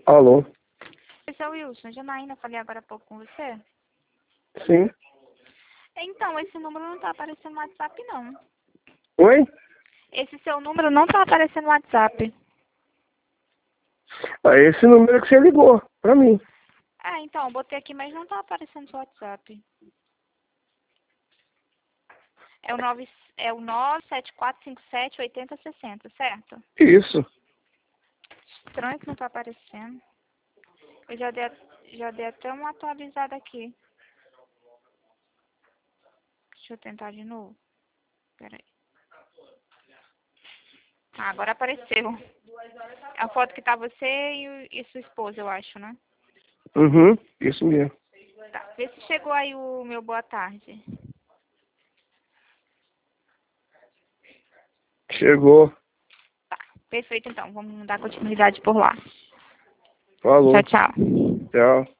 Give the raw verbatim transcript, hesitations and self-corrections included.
Alô? Esse é o Wilson, Janaína, falei agora há pouco com você. Sim. Então, esse número não tá aparecendo no WhatsApp, não. Oi? Esse seu número não tá aparecendo no WhatsApp. Ah, esse número que você ligou pra mim. Ah, então, eu botei aqui, mas não tá aparecendo no seu WhatsApp. É o, nove, é o nove sete quatro cinco sete oito zero seis zero, certo? Isso. Estranho que não tá aparecendo. Eu já dei, já dei até uma atualizada aqui. Deixa eu tentar de novo. Peraí. Ah, agora apareceu. É a foto que tá você e, o- e sua esposa, eu acho, né? Uhum, isso mesmo. Tá. Vê se chegou aí o meu boa tarde. Chegou. Tá. Perfeito, então. Vamos dar continuidade por lá. Falou. Tchau, tchau. Tchau.